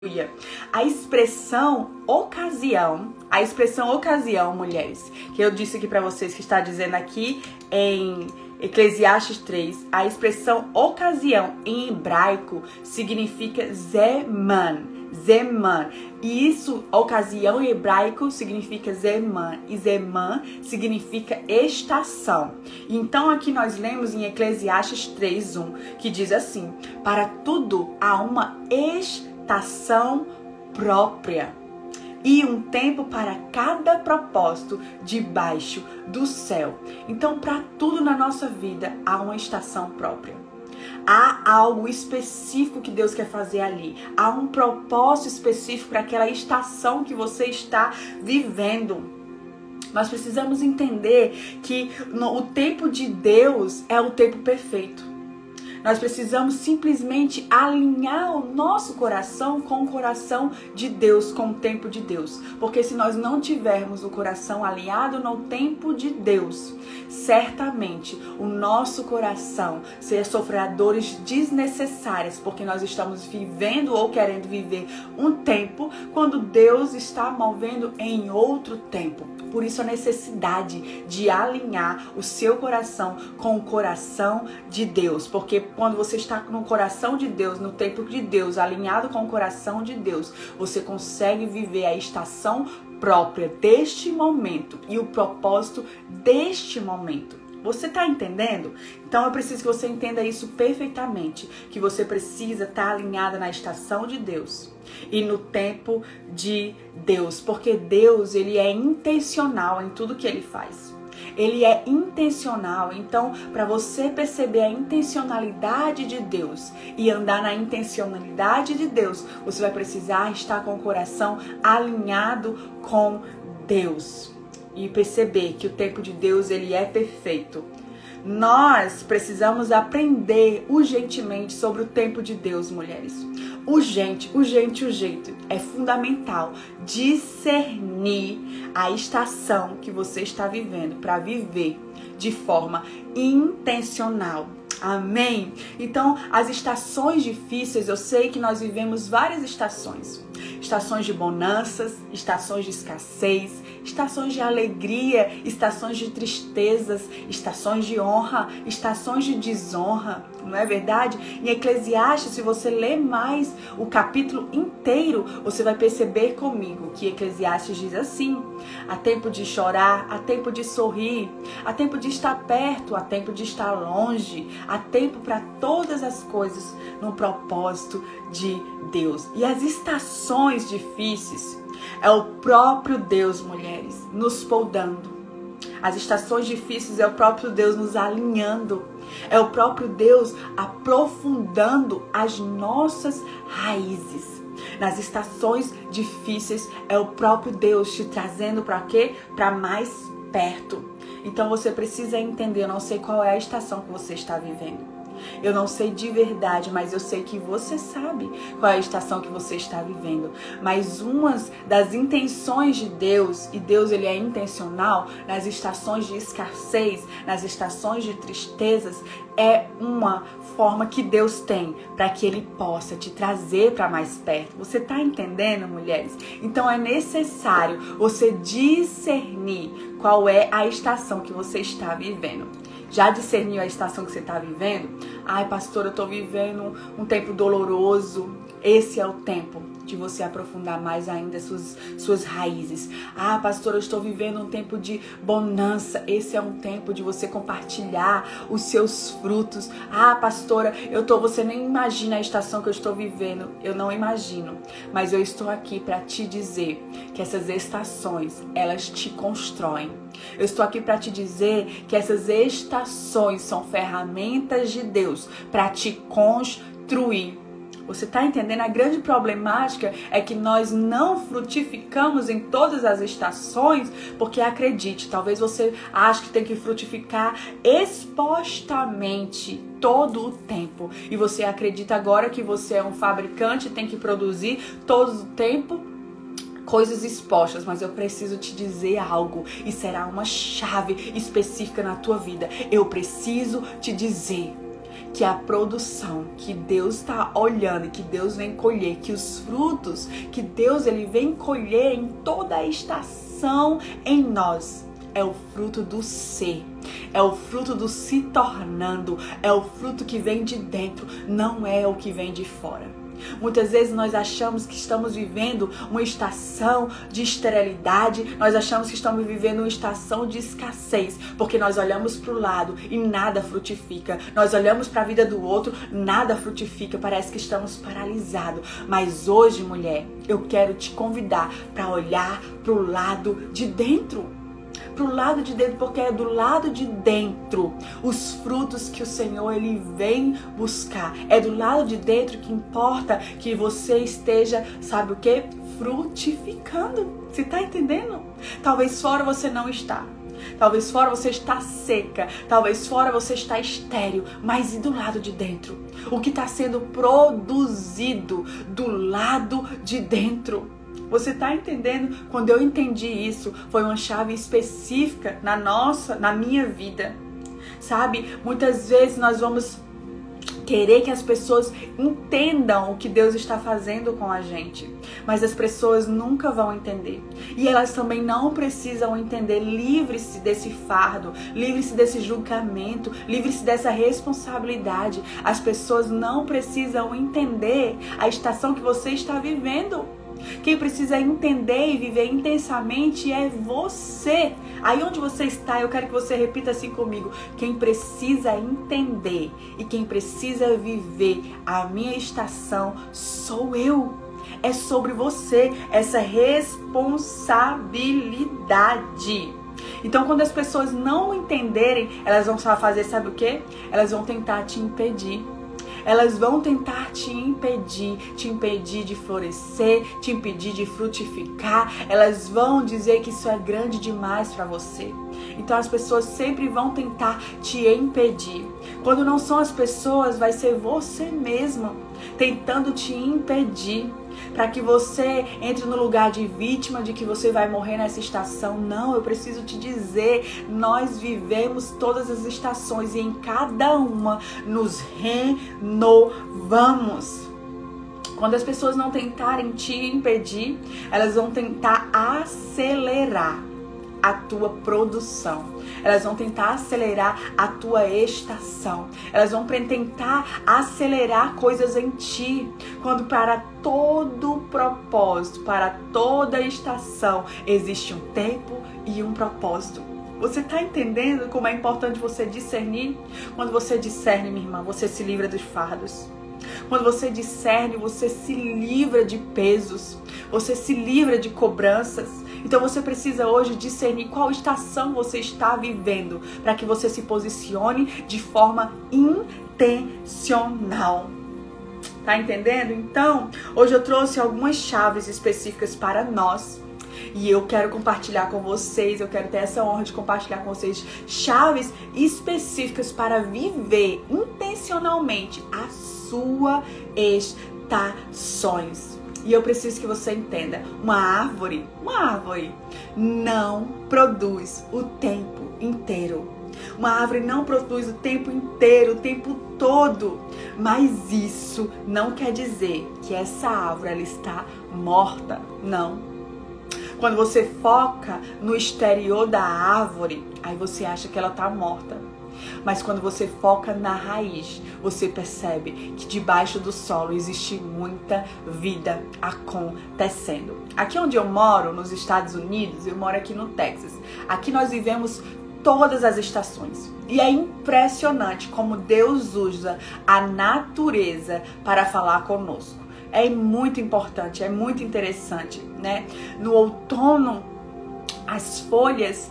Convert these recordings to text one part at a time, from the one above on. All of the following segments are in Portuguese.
A expressão ocasião, mulheres, que eu disse aqui para vocês, que está dizendo aqui em Eclesiastes 3, a expressão ocasião em hebraico significa zeman. E isso, ocasião em hebraico significa zeman, e zeman significa estação. Então aqui nós lemos em Eclesiastes 3:1, que diz assim: para tudo há uma estação própria e um tempo para cada propósito debaixo do céu. Então, para tudo na nossa vida há uma estação própria. Há algo específico que Deus quer fazer ali. Há um propósito específico para aquela estação que você está vivendo. Nós precisamos entender que o tempo de Deus é o tempo perfeito. Nós precisamos simplesmente alinhar o nosso coração com o coração de Deus, com o tempo de Deus. Porque se nós não tivermos o coração alinhado no tempo de Deus, certamente o nosso coração sofrerá dores desnecessárias, porque nós estamos vivendo ou querendo viver um tempo quando Deus está movendo em outro tempo. Por isso a necessidade de alinhar o seu coração com o coração de Deus. Porque quando você está no coração de Deus, no tempo de Deus, alinhado com o coração de Deus, você consegue viver a estação própria deste momento e o propósito deste momento. Você está entendendo? Então eu preciso que você entenda isso perfeitamente, que você precisa estar alinhada na estação de Deus e no tempo de Deus, porque Deus, ele é intencional em tudo que ele faz. Ele é intencional, então para você perceber a intencionalidade de Deus e andar na intencionalidade de Deus, você vai precisar estar com o coração alinhado com Deus. E perceber que o tempo de Deus, ele é perfeito. Nós precisamos aprender urgentemente sobre o tempo de Deus, mulheres. Urgente. É fundamental discernir a estação que você está vivendo para viver de forma intencional. Amém? Então, as estações difíceis, eu sei que nós vivemos várias estações. Estações de bonanças, estações de escassez, estações de alegria, estações de tristezas, estações de honra, estações de desonra, não é verdade? Em Eclesiastes, se você ler mais o capítulo inteiro, você vai perceber comigo que Eclesiastes diz assim: há tempo de chorar, há tempo de sorrir, há tempo de estar perto, há tempo de estar longe, há tempo para todas as coisas no propósito de Deus. E as estações difíceis é o próprio Deus, mulheres, nos podando. As estações difíceis é o próprio Deus nos alinhando. É o próprio Deus aprofundando as nossas raízes. Nas estações difíceis é o próprio Deus te trazendo para quê? Para mais perto. Então você precisa entender, eu não sei qual é a estação que você está vivendo. Eu não sei de verdade, mas eu sei que você sabe qual é a estação que você está vivendo. Mas uma das intenções de Deus, e Deus ele é intencional, nas estações de escassez, nas estações de tristezas, é uma forma que Deus tem para que Ele possa te trazer para mais perto. Você está entendendo, mulheres? Então é necessário você discernir qual é a estação que você está vivendo. Já discerniu a estação que você está vivendo? Ai, pastora, eu estou vivendo um tempo doloroso. Esse é o tempo de você aprofundar mais ainda suas raízes. Ah, pastora, eu estou vivendo um tempo de bonança. Esse é um tempo de você compartilhar os seus frutos. Ah, pastora, você nem imagina a estação que eu estou vivendo. Eu não imagino. Mas eu estou aqui para te dizer que essas estações, elas te constroem. Eu estou aqui para te dizer que essas estações são ferramentas de Deus para te construir. Você está entendendo? A grande problemática é que nós não frutificamos em todas as estações, porque acredite, talvez você ache que tem que frutificar expostamente todo o tempo. E você acredita agora que você é um fabricante e tem que produzir todo o tempo coisas expostas, mas eu preciso te dizer algo e será uma chave específica na tua vida. Eu preciso te dizer que a produção que Deus está olhando, que Deus vem colher, que os frutos que Deus ele vem colher em toda a estação em nós, é o fruto do ser, é o fruto do se tornando, é o fruto que vem de dentro, não é o que vem de fora. Muitas vezes nós achamos que estamos vivendo uma estação de esterilidade, nós achamos que estamos vivendo uma estação de escassez, porque nós olhamos para o lado e nada frutifica, nós olhamos para a vida do outro, nada frutifica, parece que estamos paralisados. Mas hoje, mulher, eu quero te convidar para olhar para o lado de dentro. Pro lado de dentro, porque é do lado de dentro os frutos que o Senhor ele vem buscar. É do lado de dentro que importa que você esteja, sabe o que? Frutificando. Você tá entendendo? Talvez fora você não está. Talvez fora você está seca. Talvez fora você está estéril. Mas e do lado de dentro? O que está sendo produzido do lado de dentro? Você tá entendendo? Quando eu entendi isso, foi uma chave específica na minha vida. Sabe? Muitas vezes nós vamos querer que as pessoas entendam o que Deus está fazendo com a gente. Mas as pessoas nunca vão entender. E elas também não precisam entender. Livre-se desse fardo, livre-se desse julgamento, livre-se dessa responsabilidade. As pessoas não precisam entender a estação que você está vivendo. Quem precisa entender e viver intensamente é você. Aí onde você está, eu quero que você repita assim comigo. Quem precisa entender e quem precisa viver a minha estação sou eu. É sobre você essa responsabilidade. Então, quando as pessoas não entenderem, elas vão só fazer, sabe o quê? Elas vão tentar te impedir. Elas vão tentar te impedir de florescer, te impedir de frutificar. Elas vão dizer que isso é grande demais para você. Então as pessoas sempre vão tentar te impedir. Quando não são as pessoas, vai ser você mesmo tentando te impedir. Para que você entre no lugar de vítima, de que você vai morrer nessa estação. Não, eu preciso te dizer, nós vivemos todas as estações e em cada uma nos renovamos. Quando as pessoas não tentarem te impedir, elas vão tentar acelerar a tua produção. Elas vão tentar acelerar a tua estação. Elas vão tentar acelerar coisas em ti. Quando para todo propósito, para toda estação, existe um tempo e um propósito. Você está entendendo como é importante você discernir? Quando você discerne, minha irmã, você se livra dos fardos. Quando você discerne, você se livra de pesos. Você se livra de cobranças. Então você precisa hoje discernir qual estação você está vivendo para que você se posicione de forma intencional. Tá entendendo? Então, hoje eu trouxe algumas chaves específicas para nós. E eu quero compartilhar com vocês, eu quero ter essa honra de compartilhar com vocês chaves específicas para viver intencionalmente as suas estações. E eu preciso que você entenda, uma árvore não produz o tempo inteiro. Uma árvore não produz o tempo inteiro, o tempo todo. Mas isso não quer dizer que essa árvore ela está morta, não. Quando você foca no exterior da árvore, aí você acha que ela está morta. Mas quando você foca na raiz, você percebe que debaixo do solo existe muita vida acontecendo. Aqui onde eu moro, nos Estados Unidos, eu moro aqui no Texas. Aqui nós vivemos todas as estações. E é impressionante como Deus usa a natureza para falar conosco. É muito importante, é muito interessante, né? No outono, as folhas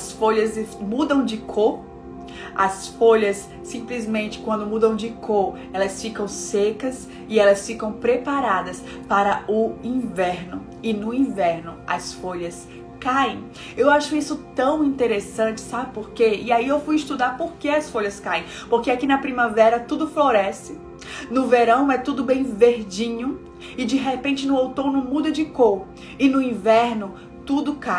mudam de cor. As folhas, simplesmente, quando mudam de cor, elas ficam secas e elas ficam preparadas para o inverno. E no inverno, as folhas caem. Eu acho isso tão interessante, sabe por quê? E aí eu fui estudar por que as folhas caem. Porque aqui na primavera tudo floresce. No verão é tudo bem verdinho. E de repente no outono muda de cor. E no inverno tudo cai.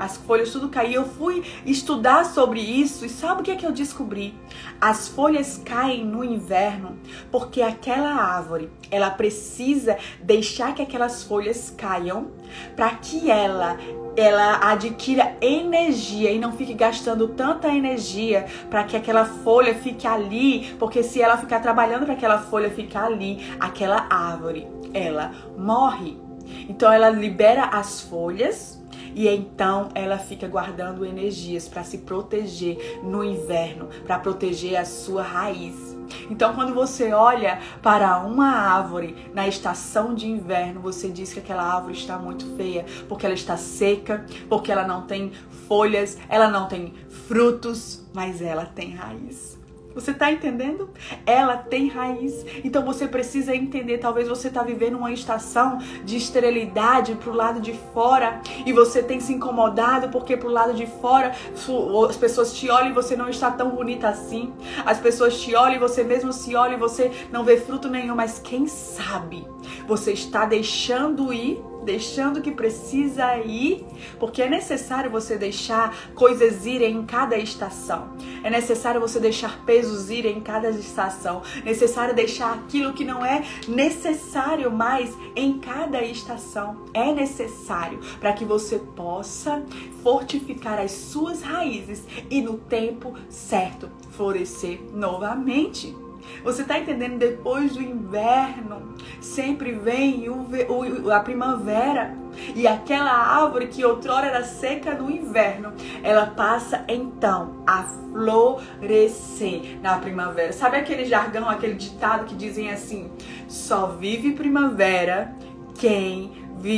as folhas tudo caíam. Eu fui estudar sobre isso e sabe o que é que eu descobri? As folhas caem no inverno porque aquela árvore, ela precisa deixar que aquelas folhas caiam para que ela adquira energia e não fique gastando tanta energia para que aquela folha fique ali, porque se ela ficar trabalhando para aquela folha ficar ali, aquela árvore, ela morre. Então ela libera as folhas e então ela fica guardando energias para se proteger no inverno, para proteger a sua raiz. Então, quando você olha para uma árvore na estação de inverno, você diz que aquela árvore está muito feia, porque ela está seca, porque ela não tem folhas, ela não tem frutos, mas ela tem raiz. Você tá entendendo? Ela tem raiz. Então você precisa entender. Talvez você tá vivendo uma estação de esterilidade pro lado de fora e você tem se incomodado porque pro lado de fora as pessoas te olham e você não está tão bonita assim. As pessoas te olham e você mesmo se olha e você não vê fruto nenhum. Mas quem sabe você está deixando ir, deixando o que precisa ir, porque é necessário você deixar coisas irem em cada estação. É necessário você deixar pesos irem em cada estação. É necessário deixar aquilo que não é necessário mais em cada estação. É necessário para que você possa fortificar as suas raízes e no tempo certo florescer novamente. Você tá entendendo? Depois do inverno sempre vem a primavera. E aquela árvore que outrora era seca no inverno, ela passa então a florescer na primavera. Sabe aquele jargão, aquele ditado que dizem assim: só vive primavera quem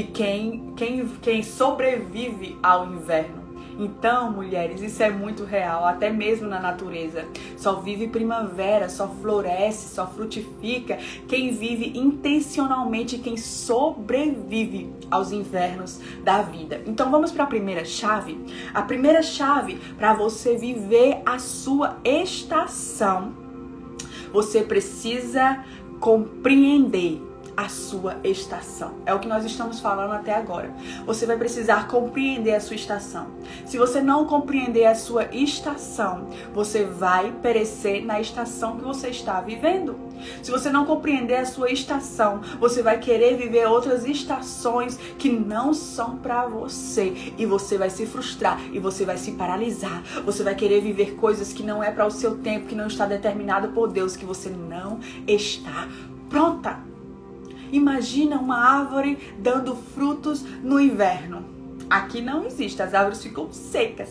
sobrevive ao inverno. Então, mulheres, isso é muito real, até mesmo na natureza. Só vive primavera, só floresce, só frutifica quem vive intencionalmente, quem sobrevive aos invernos da vida. Então, vamos para a primeira chave. A primeira chave para você viver a sua estação, você precisa compreender a sua estação. É o que nós estamos falando até agora. Você vai precisar compreender a sua estação. Se você não compreender a sua estação, você vai perecer na estação que você está vivendo. Se você não compreender a sua estação, você vai querer viver outras estações que não são para você. E você vai se frustrar e você vai se paralisar. Você vai querer viver coisas que não é para o seu tempo, que não está determinado por Deus, que você não está pronta. Imagina uma árvore dando frutos no inverno. Aqui não existe, as árvores ficam secas.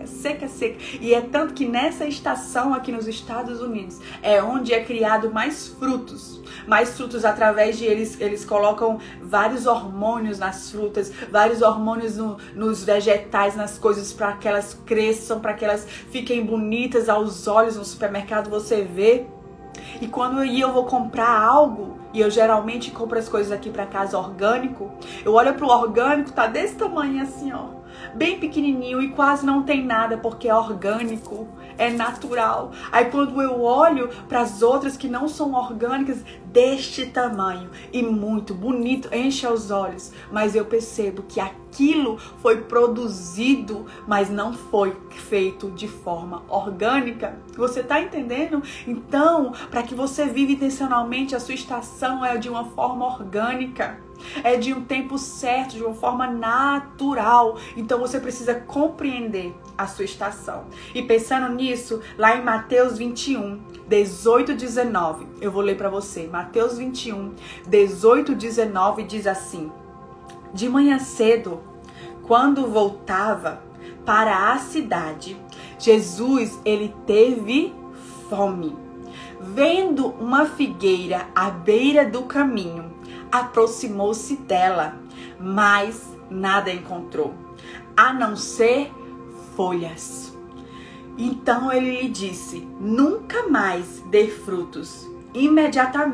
E é tanto que nessa estação aqui nos Estados Unidos é onde é criado mais frutos através de eles colocam vários hormônios nas frutas, vários hormônios nos vegetais, nas coisas para que elas cresçam, para que elas fiquem bonitas aos olhos. No supermercado você vê. E quando eu vou comprar algo, e eu geralmente compro as coisas aqui para casa orgânico, eu olho pro orgânico, tá desse tamanho assim, ó, bem pequenininho e quase não tem nada, porque é orgânico, é natural. Aí quando eu olho para as outras que não são orgânicas, deste tamanho e muito bonito, enche os olhos, mas eu percebo que aquilo foi produzido, mas não foi feito de forma orgânica. Você tá entendendo? Então, para que você viva intencionalmente, a sua estação é de uma forma orgânica. É de um tempo certo, de uma forma natural. Então você precisa compreender a sua estação. E pensando nisso, lá em Mateus 21, 18, 19, eu vou ler para você. Mateus 21, 18, 19 diz assim: de manhã cedo, quando voltava para a cidade, Jesus, ele teve fome. Vendo uma figueira à beira do caminho, aproximou-se dela, mas nada encontrou, a não ser folhas. Então ele lhe disse: nunca mais dê frutos.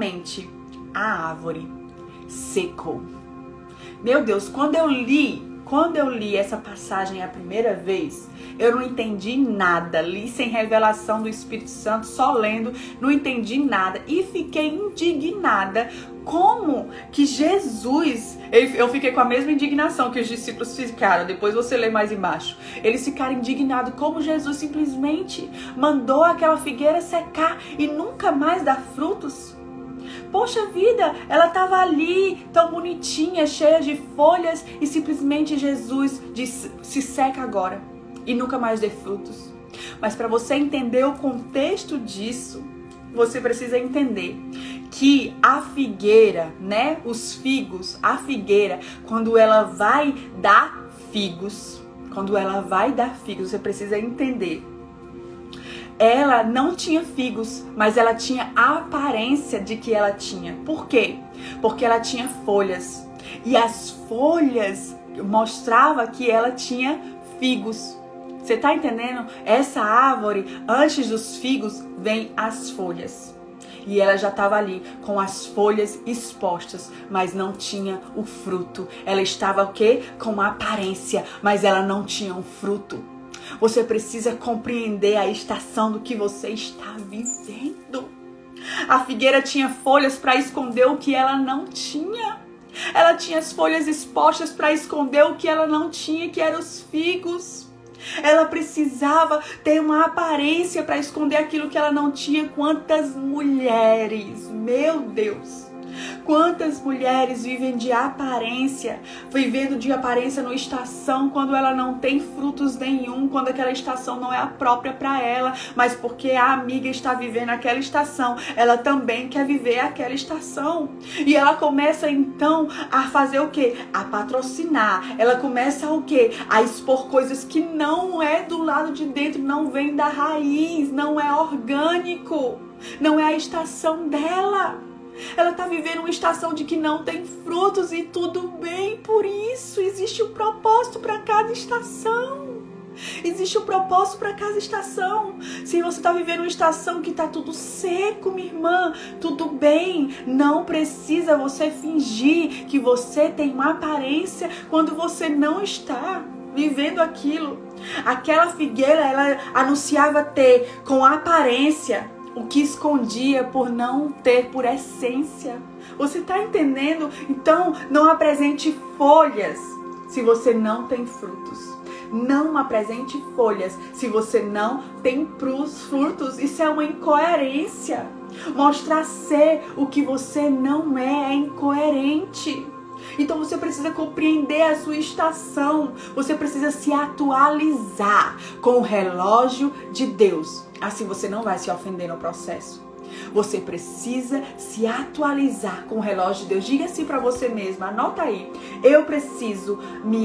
Imediatamente a árvore secou. Meu Deus, quando eu li quando eu li essa passagem a primeira vez, eu não entendi nada. Li sem revelação do Espírito Santo, só lendo, não entendi nada. E fiquei indignada como que Jesus... Eu fiquei com a mesma indignação que os discípulos ficaram. Depois você lê mais embaixo. Eles ficaram indignados como Jesus simplesmente mandou aquela figueira secar e nunca mais dar frutos. Poxa vida, ela estava ali tão bonitinha, cheia de folhas, e simplesmente Jesus disse, se seca agora e nunca mais dê frutos. Mas para você entender o contexto disso, você precisa entender que a figueira, né, os figos, a figueira, quando ela vai dar figos, você precisa entender. Ela não tinha figos, mas ela tinha a aparência de que ela tinha. Por quê? Porque ela tinha folhas. E as folhas mostravam que ela tinha figos. Você tá entendendo? Essa árvore, antes dos figos, vem as folhas. E ela já estava ali com as folhas expostas, mas não tinha o fruto. Ela estava o quê? Com uma aparência, mas ela não tinha um fruto. Você precisa compreender a estação do que você está vivendo. A figueira tinha folhas para esconder o que ela não tinha. Ela tinha as folhas expostas para esconder o que ela não tinha, que eram os figos. Ela precisava ter uma aparência para esconder aquilo que ela não tinha. Quantas mulheres, meu Deus! Quantas mulheres vivem de aparência, vivendo de aparência numa estação quando ela não tem frutos nenhum, quando aquela estação não é a própria para ela, mas porque a amiga está vivendo aquela estação, ela também quer viver aquela estação. E ela começa então a fazer o quê? A patrocinar. Ela começa o quê? A expor coisas que não é do lado de dentro, não vem da raiz, não é orgânico, não é a estação dela. Ela está vivendo uma estação de que não tem frutos e tudo bem, por isso existe um propósito para cada estação. Existe um propósito para cada estação. Se você está vivendo uma estação que está tudo seco, minha irmã, tudo bem. Não precisa você fingir que você tem uma aparência quando você não está vivendo aquilo. Aquela figueira, ela anunciava ter com aparência o que escondia por não ter por essência. Você está entendendo? Então, não apresente folhas se você não tem frutos. Não apresente folhas se você não tem frutos. Isso é uma incoerência. Mostrar ser o que você não é incoerente. Então você precisa compreender a sua estação. Você precisa se atualizar com o relógio de Deus. Assim você não vai se ofender no processo. Você precisa se atualizar com o relógio de Deus. Diga assim para você mesma, anota aí. Eu preciso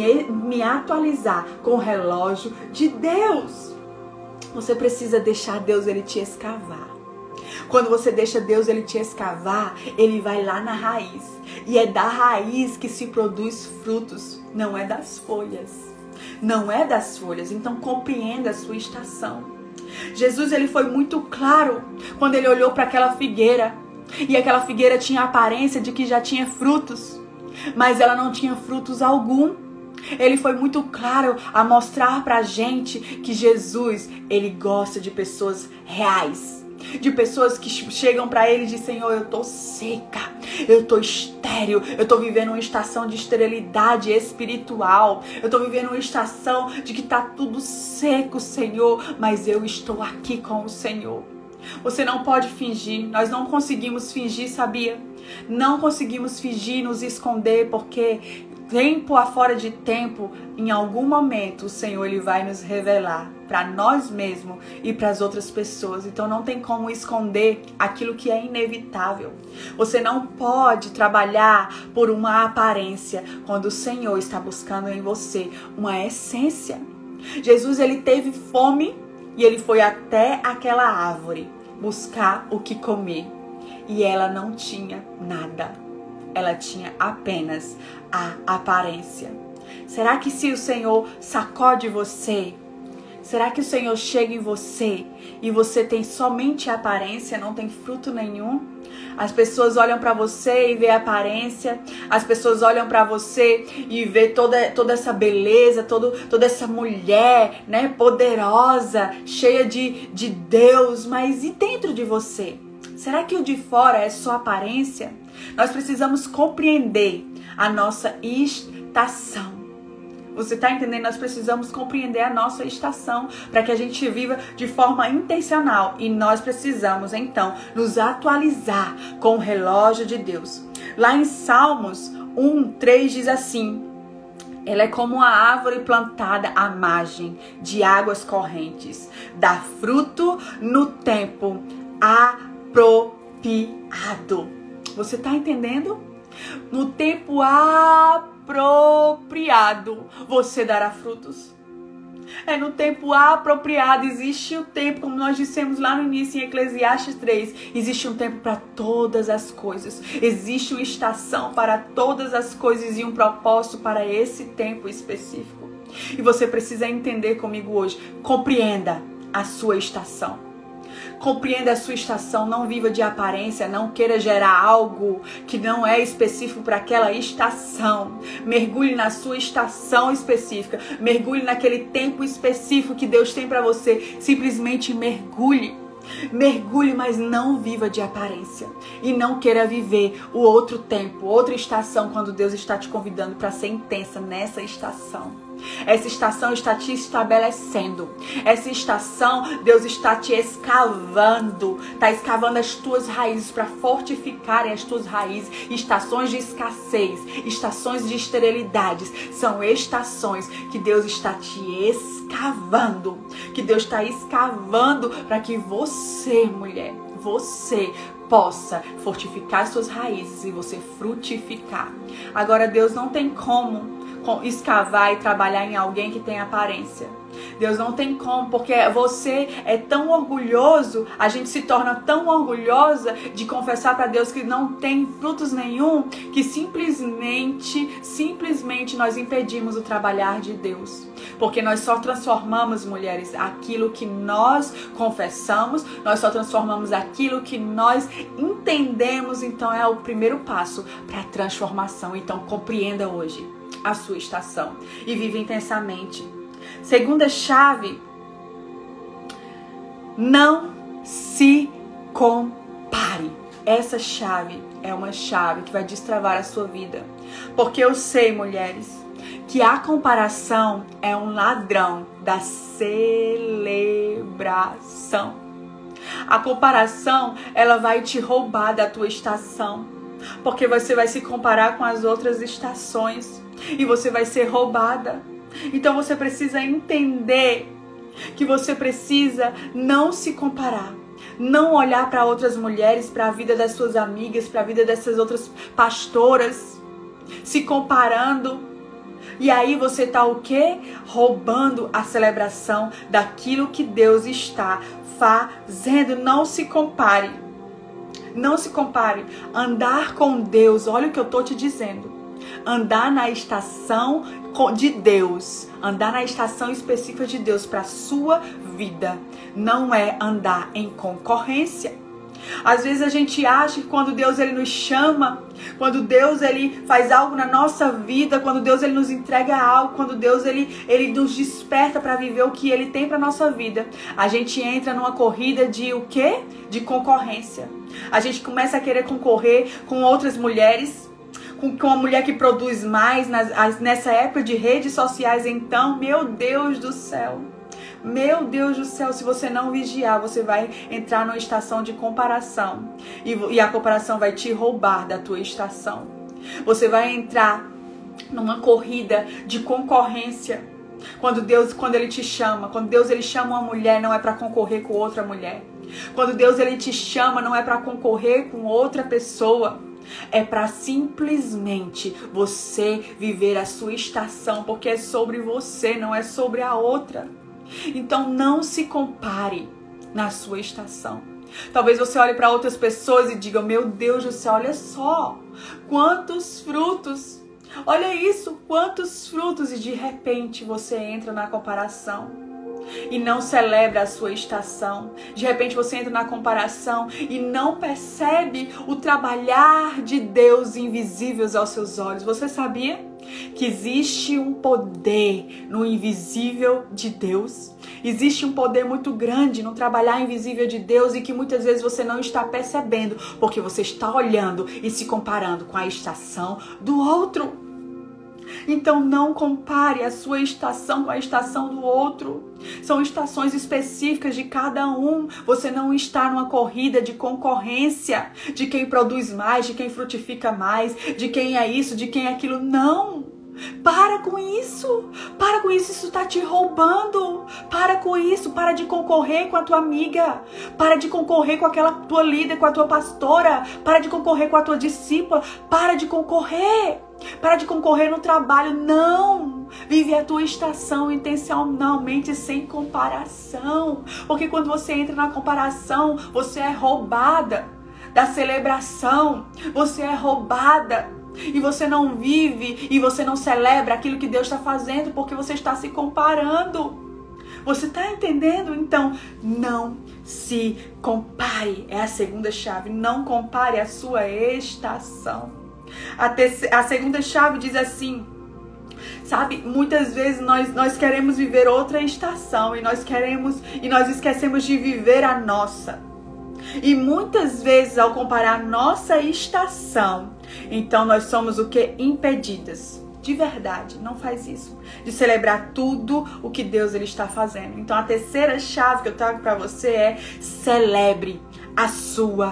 me atualizar com o relógio de Deus. Você precisa deixar Deus ele te escavar. Quando você deixa Deus ele te escavar, ele vai lá na raiz. E é da raiz que se produz frutos, não é das folhas. Não é das folhas. Então compreenda a sua estação. Jesus ele foi muito claro quando ele olhou para aquela figueira. E aquela figueira tinha a aparência de que já tinha frutos, mas ela não tinha frutos algum. Ele foi muito claro a mostrar pra gente que Jesus, ele gosta de pessoas reais. De pessoas que chegam pra ele e dizem, Senhor, eu tô seca, eu tô estéril, eu tô vivendo uma estação de esterilidade espiritual, eu tô vivendo uma estação de que tá tudo seco, Senhor, mas eu estou aqui com o Senhor. Você não pode fingir, nós não conseguimos fingir, sabia? Não conseguimos fingir, nos esconder, porque tempo afora de tempo, em algum momento o Senhor ele vai nos revelar para nós mesmos e para as outras pessoas. Então não tem como esconder aquilo que é inevitável. Você não pode trabalhar por uma aparência quando o Senhor está buscando em você uma essência. Jesus ele teve fome e ele foi até aquela árvore buscar o que comer. E ela não tinha nada. Ela tinha apenas a aparência. Será que se o Senhor sacode você, Será que o Senhor chega em você e você tem somente aparência, não tem fruto nenhum? As pessoas olham para você e vê a aparência. As pessoas olham para você e vê toda essa beleza, toda essa mulher, né, poderosa, cheia de Deus. Mas e dentro de você? Será que o de fora é só aparência? Nós precisamos compreender a nossa estação. Você está entendendo? Nós precisamos compreender a nossa estação para que a gente viva de forma intencional. E nós precisamos, então, nos atualizar com o relógio de Deus. Lá em Salmos 1:3 diz assim: ela é como uma árvore plantada à margem de águas correntes, dá fruto no tempo apropriado. Você está entendendo? No tempo apropriado, você dará frutos. É no tempo apropriado. Existe o tempo, como nós dissemos lá no início em Eclesiastes 3, existe um tempo para todas as coisas. Existe uma estação para todas as coisas e um propósito para esse tempo específico. E você precisa entender comigo hoje. Compreenda a sua estação. Compreenda a sua estação, não viva de aparência, não queira gerar algo que não é específico para aquela estação. Mergulhe na sua estação específica, mergulhe naquele tempo específico que Deus tem para você. Simplesmente mergulhe. Mergulhe, mas não viva de aparência. E não queira viver o outro tempo, outra estação, quando Deus está te convidando para ser intensa nessa estação. Essa estação está te estabelecendo. Essa estação, Deus está te escavando. Está escavando as tuas raízes para fortificarem as tuas raízes. Estações de escassez, estações de esterilidades. São estações que Deus está te escavando. Que Deus está escavando para que você, mulher, você possa fortificar as suas raízes e você frutificar. Agora, Deus não tem como escavar e trabalhar em alguém que tem aparência. Deus não tem como, porque você é tão orgulhoso, a gente se torna tão orgulhosa de confessar para Deus que não tem frutos nenhum, que simplesmente nós impedimos o trabalhar de Deus. Porque nós só transformamos, mulheres, aquilo que nós confessamos, nós só transformamos aquilo que nós entendemos. Então é o primeiro passo para a transformação. Então compreenda hoje a sua estação e vive intensamente. Segunda chave: não se compare. Essa chave é uma chave que vai destravar a sua vida. Porque eu sei, mulheres, que a comparação é um ladrão da celebração. A comparação, ela vai te roubar da tua estação. Porque você vai se comparar com as outras estações e você vai ser roubada. Então você precisa entender que você precisa não se comparar. Não olhar para outras mulheres, para a vida das suas amigas, para a vida dessas outras pastoras, se comparando. E aí você está o quê? Roubando a celebração daquilo que Deus está fazendo. Não se compare. Não se compare. Andar com Deus, olha o que eu estou te dizendo. Andar na estação de Deus, andar na estação específica de Deus para a sua vida, não é andar em concorrência. Às vezes a gente acha que quando Deus ele nos chama, quando Deus ele faz algo na nossa vida, quando Deus ele nos entrega algo, quando Deus ele nos desperta para viver o que ele tem para nossa vida, a gente entra numa corrida de o quê? De concorrência. A gente começa a querer concorrer com outras mulheres, com uma mulher que produz mais nessa época de redes sociais. Então, meu Deus do céu, se você não vigiar, você vai entrar numa estação de comparação e a comparação vai te roubar da tua estação. Você vai entrar numa corrida de concorrência. Quando ele te chama, quando Deus ele chama uma mulher, não é para concorrer com outra mulher. Quando Deus ele te chama, não é para concorrer com outra pessoa. É para simplesmente você viver a sua estação, porque é sobre você, não é sobre a outra. Então não se compare na sua estação. Talvez você olhe para outras pessoas e diga: meu Deus do céu, olha só, quantos frutos, olha isso, quantos frutos. E de repente você entra na comparação. e não celebra a sua estação. De repente você entra na comparação e não percebe o trabalhar de Deus invisíveis aos seus olhos. Você sabia que existe um poder no invisível de Deus? Existe um poder muito grande no trabalhar invisível de Deus e que muitas vezes você não está percebendo, porque você está olhando e se comparando com a estação do outro. Então não compare a sua estação com a estação do outro. São estações específicas de cada um. Você não está numa corrida de concorrência, de quem produz mais, de quem frutifica mais, de quem é isso, de quem é aquilo. Não! Para com isso! Para com isso, isso está te roubando! Para com isso, para de concorrer com a tua amiga, para de concorrer com aquela tua líder, com a tua pastora, para de concorrer com a tua discípula, para de concorrer! Para de concorrer no trabalho, não! Vive a tua estação intencionalmente, sem comparação. Porque quando você entra na comparação, você é roubada da celebração. Você é roubada e você não vive e você não celebra aquilo que Deus está fazendo porque você está se comparando. Você está entendendo? Então, não se compare. É a segunda chave. Não compare a sua estação. A segunda chave diz assim, sabe, muitas vezes nós queremos viver outra estação e nós esquecemos de viver a nossa. E muitas vezes ao comparar a nossa estação, então nós somos o que? Impedidas. De verdade, não faz isso. De celebrar tudo o que Deus ele está fazendo. Então a terceira chave que eu trago para você é: celebre a sua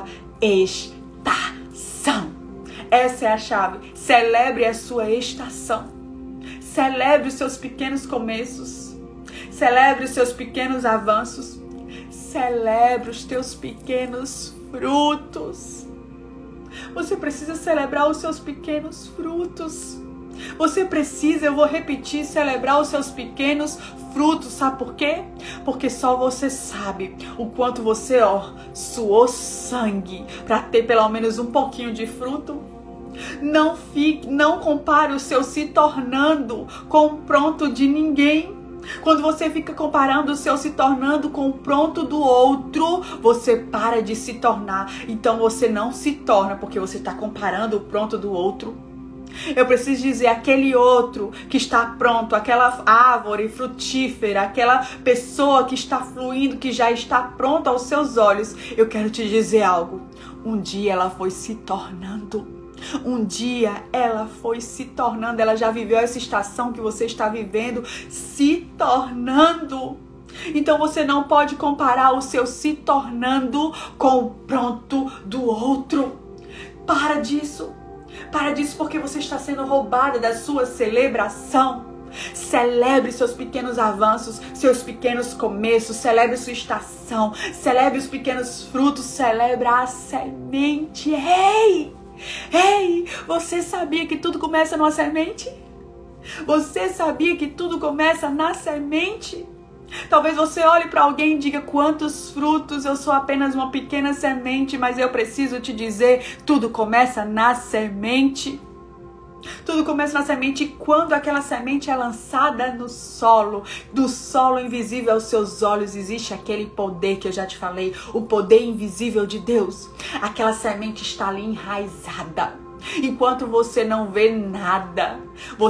estação. Essa é a chave. Celebre a sua estação. Celebre os seus pequenos começos. Celebre os seus pequenos avanços. Celebre os teus pequenos frutos. Você precisa celebrar os seus pequenos frutos. Você precisa, eu vou repetir, celebrar os seus pequenos frutos. Sabe por quê? Porque só você sabe o quanto você suou sangue para ter pelo menos um pouquinho de fruto. Não compare o seu se tornando com o pronto de ninguém. Quando você fica comparando o seu se tornando com o pronto do outro, você para de se tornar. Então você não se torna porque você está comparando o pronto do outro. Eu preciso dizer, aquele outro que está pronto, aquela árvore frutífera, aquela pessoa que está fluindo, que já está pronta aos seus olhos. Eu quero te dizer algo. Um dia ela foi se tornando. Um dia ela foi se tornando. Ela já viveu essa estação que você está vivendo, se tornando. Então você não pode comparar o seu se tornando com o pronto do outro. Para disso. Para disso, porque você está sendo roubada da sua celebração. Celebre seus pequenos avanços, seus pequenos começos, celebre sua estação, celebre os pequenos frutos, celebre a semente. Ei, você sabia que tudo começa numa semente? Você sabia que tudo começa na semente? Talvez você olhe para alguém e diga: quantos frutos, eu sou apenas uma pequena semente, mas eu preciso te dizer, tudo começa na semente. Tudo começa na semente e quando aquela semente é lançada no solo, do solo invisível aos seus olhos, existe aquele poder que eu já te falei, o poder invisível de Deus. Aquela semente está ali enraizada. Enquanto você não vê nada,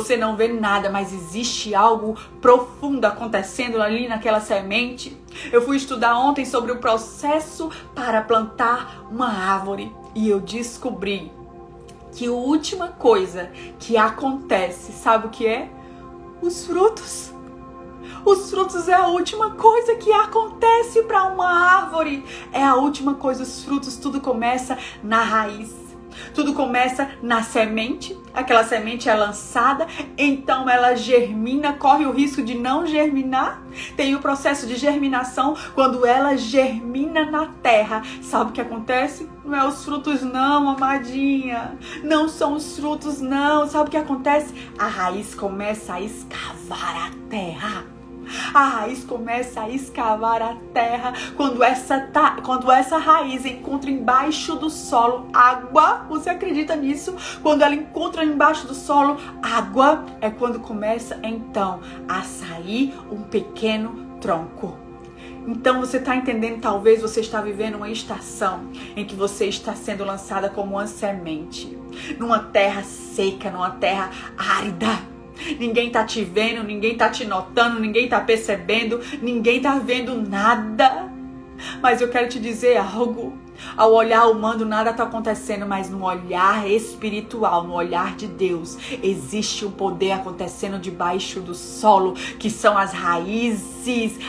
mas existe algo profundo acontecendo ali naquela semente. Eu fui estudar ontem sobre o processo para plantar uma árvore e eu descobri que a última coisa que acontece, sabe o que é? Os frutos. Os frutos é a última coisa que acontece para uma árvore. É a última coisa, os frutos, tudo começa na raiz. Tudo começa na semente, aquela semente é lançada, então ela germina, corre o risco de não germinar. Tem o processo de germinação, quando ela germina na terra. Sabe o que acontece? Não é os frutos não, amadinha. Não são os frutos não. Sabe o que acontece? A raiz começa a escavar a terra. A raiz começa a escavar a terra. Quando essa raiz encontra embaixo do solo água, você acredita nisso? Quando ela encontra embaixo do solo água, é quando começa então a sair um pequeno tronco. Então você está entendendo, talvez você está vivendo uma estação em que você está sendo lançada como uma semente, numa terra seca, numa terra árida. Ninguém está te vendo, ninguém está te notando, ninguém está percebendo, ninguém está vendo nada. Mas eu quero te dizer algo. Ao olhar humano nada está acontecendo, mas no olhar espiritual, no olhar de Deus, existe um poder acontecendo debaixo do solo, que são as raízes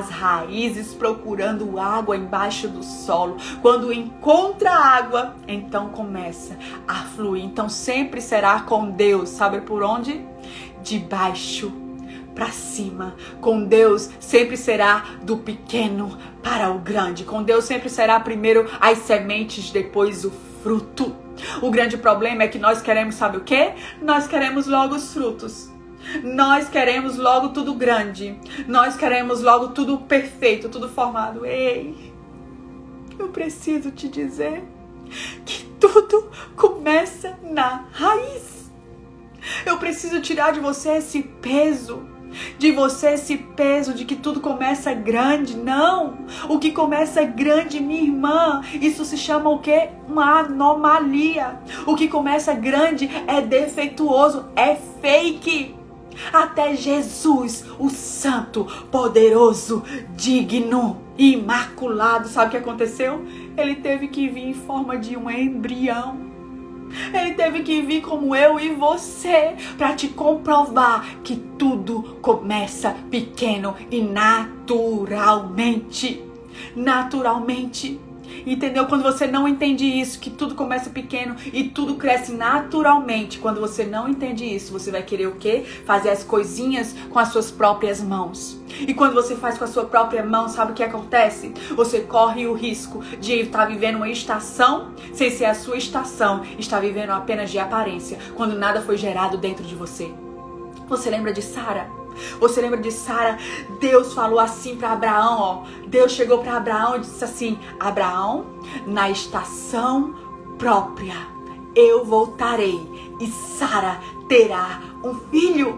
procurando água embaixo do solo. Quando encontra água, então começa a fluir. Então sempre será com Deus, sabe por onde? De baixo para cima. Com Deus sempre será do pequeno para o grande. Com Deus sempre será primeiro as sementes, depois o fruto. O grande problema é que nós queremos, sabe o quê? Nós queremos logo os frutos. Nós queremos logo tudo grande. Nós queremos logo tudo perfeito, tudo formado. Ei, eu preciso te dizer que tudo começa na raiz. Eu preciso tirar de você esse peso. De você esse peso de que tudo começa grande. Não, o que começa grande, minha irmã, isso se chama o quê? Uma anomalia. O que começa grande é defeituoso, é fake. Até Jesus, o santo, poderoso, digno, imaculado, sabe o que aconteceu? Ele teve que vir em forma de um embrião. Ele teve que vir como eu e você para te comprovar que tudo começa pequeno e naturalmente. Naturalmente. Entendeu? Quando você não entende isso, que tudo começa pequeno e tudo cresce naturalmente. Quando você não entende isso, você vai querer o quê? Fazer as coisinhas com as suas próprias mãos. E quando você faz com a sua própria mão, sabe o que acontece? Você corre o risco de estar vivendo uma estação sem ser a sua estação. Está vivendo apenas de aparência, quando nada foi gerado dentro de você. Você lembra de Sara? Você lembra de Sara? Deus falou assim para Abraão, ó. Deus chegou para Abraão e disse assim: Abraão, na estação própria eu voltarei e Sara terá um filho.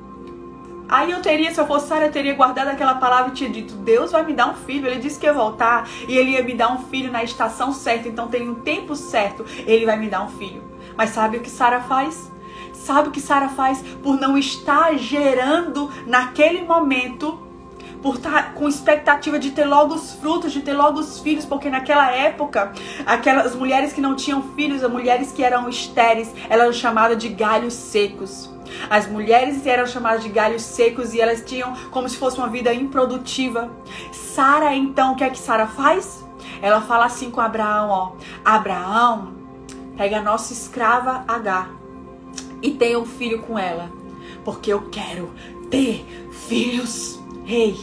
Aí se eu fosse Sara, eu teria guardado aquela palavra e tinha dito: Deus vai me dar um filho. Ele disse que ia voltar e ele ia me dar um filho na estação certa. Então tem um tempo certo, ele vai me dar um filho. Mas sabe o que Sara faz? Sabe o que Sara faz? Por não estar gerando naquele momento, por estar com expectativa de ter logo os frutos, de ter logo os filhos, porque naquela época, aquelas mulheres que não tinham filhos, as mulheres que eram estéreis, elas eram chamadas de galhos secos. As mulheres eram chamadas de galhos secos e elas tinham como se fosse uma vida improdutiva. Sara, então, o que é que Sara faz? Ela fala assim com Abraão, ó: Abraão, pega a nossa escrava Agar e tenha um filho com ela, porque eu quero ter filhos. Ei,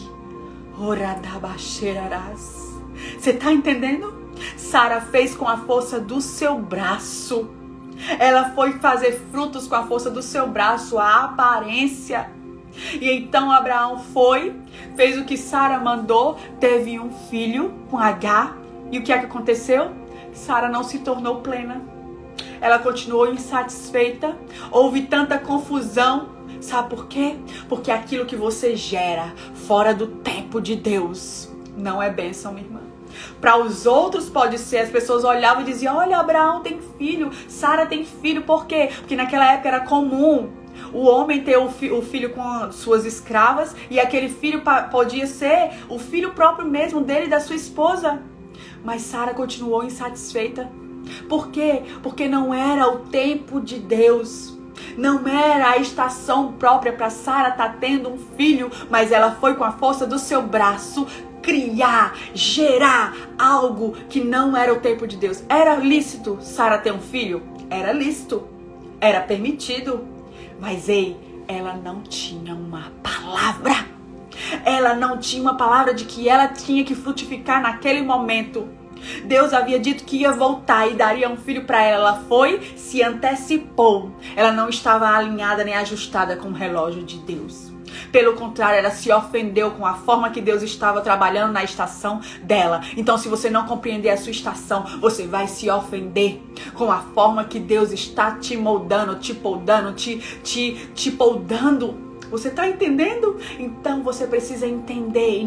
oradabaxerarás. Você tá entendendo? Sara fez com a força do seu braço. Ela foi fazer frutos com a força do seu braço, a aparência. E então Abraão fez o que Sara mandou, teve um filho com Agar. E o que é que aconteceu? Sara não se tornou plena. Ela continuou insatisfeita. Houve tanta confusão. Sabe por quê? Porque aquilo que você gera fora do tempo de Deus não é bênção, minha irmã. Para os outros pode ser. As pessoas olhavam e diziam: olha, Abraão tem filho, Sara tem filho. Por quê? Porque naquela época era comum o homem ter o filho com suas escravas. E aquele filho podia ser o filho próprio mesmo dele e da sua esposa. Mas Sara continuou insatisfeita. Por quê? Porque não era o tempo de Deus. Não era a estação própria para Sara estar tendo um filho. Mas ela foi com a força do seu braço criar, gerar algo que não era o tempo de Deus. Era lícito Sara ter um filho? Era lícito. Era permitido. Mas ei, ela não tinha uma palavra. Ela não tinha uma palavra de que ela tinha que frutificar naquele momento. Deus havia dito que ia voltar e daria um filho para ela. Ela foi, se antecipou. Ela não estava alinhada nem ajustada com o relógio de Deus. Pelo contrário, ela se ofendeu com a forma que Deus estava trabalhando na estação dela. Então, se você não compreender a sua estação, você vai se ofender com a forma que Deus está te moldando, te podando, te podando Você está entendendo? Então você precisa entender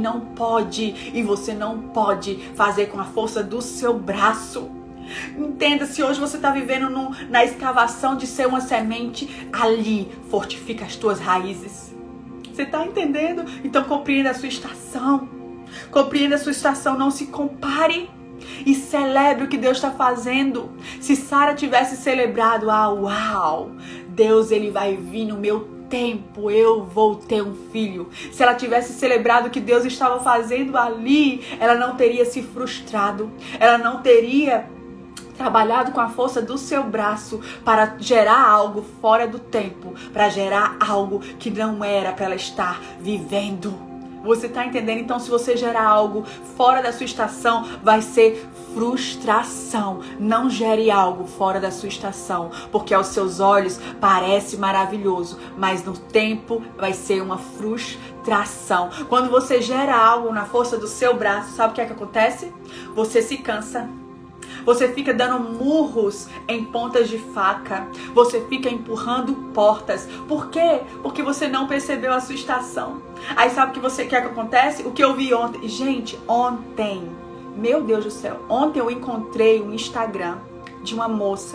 e você não pode fazer com a força do seu braço. Entenda, se hoje você está vivendo na escavação de ser uma semente, ali fortifica as tuas raízes. Você está entendendo? Então compreenda a sua estação. Compreenda a sua estação, não se compare. E celebre o que Deus está fazendo. Se Sara tivesse celebrado, uau, Deus ele vai vir no meu tempo, eu vou ter um filho. Se ela tivesse celebrado o que Deus estava fazendo ali, ela não teria se frustrado. Ela não teria trabalhado com a força do seu braço para gerar algo fora do tempo, para gerar algo que não era para ela estar vivendo. Você está entendendo? Então, se você gerar algo fora da sua estação, vai ser frustração. Não gere algo fora da sua estação, porque aos seus olhos parece maravilhoso, mas no tempo vai ser uma frustração. Quando você gera algo na força do seu braço, sabe o que é que acontece? Você se cansa. Você fica dando murros em pontas de faca. Você fica empurrando portas. Por quê? Porque você não percebeu a sua estação. Aí sabe o que você quer que acontece? O que eu vi ontem. Gente, ontem, meu Deus do céu, ontem eu encontrei um Instagram de uma moça.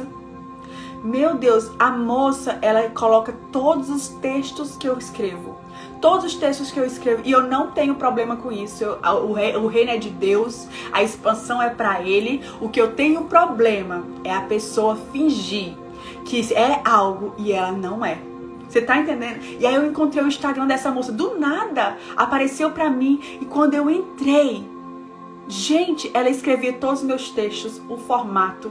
Meu Deus, a moça, ela coloca todos os textos que eu escrevo. Todos os textos que eu escrevo, e eu não tenho problema com isso. O reino é de Deus, a expansão é pra Ele. O que eu tenho problema é a pessoa fingir que é algo e ela não é. Você tá entendendo? E aí eu encontrei o Instagram dessa moça, do nada, apareceu pra mim, e quando eu entrei, gente, ela escrevia todos os meus textos, o formato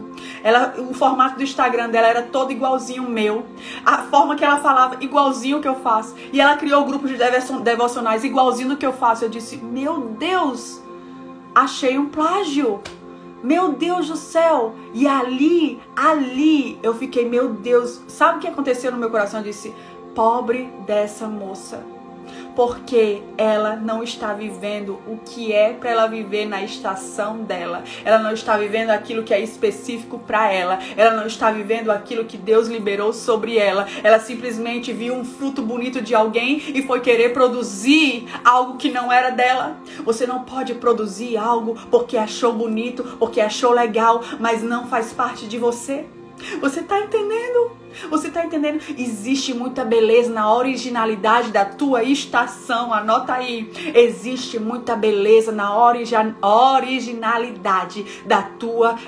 do Instagram dela era todo igualzinho o meu, a forma que ela falava igualzinho o que eu faço, e ela criou o grupo de devocionais igualzinho do que eu faço. Eu disse, meu Deus, achei um plágio, meu Deus do céu. E ali eu fiquei, meu Deus, sabe o que aconteceu no meu coração? Eu disse, pobre dessa moça, porque ela não está vivendo o que é para ela viver na estação dela. Ela não está vivendo aquilo que é específico para ela. Ela não está vivendo aquilo que Deus liberou sobre ela. Ela simplesmente viu um fruto bonito de alguém e foi querer produzir algo que não era dela. Você não pode produzir algo porque achou bonito, porque achou legal, mas não faz parte de você. Você está entendendo? Você está entendendo? Existe muita beleza na originalidade da tua estação. Anota aí. Existe muita beleza na originalidade da tua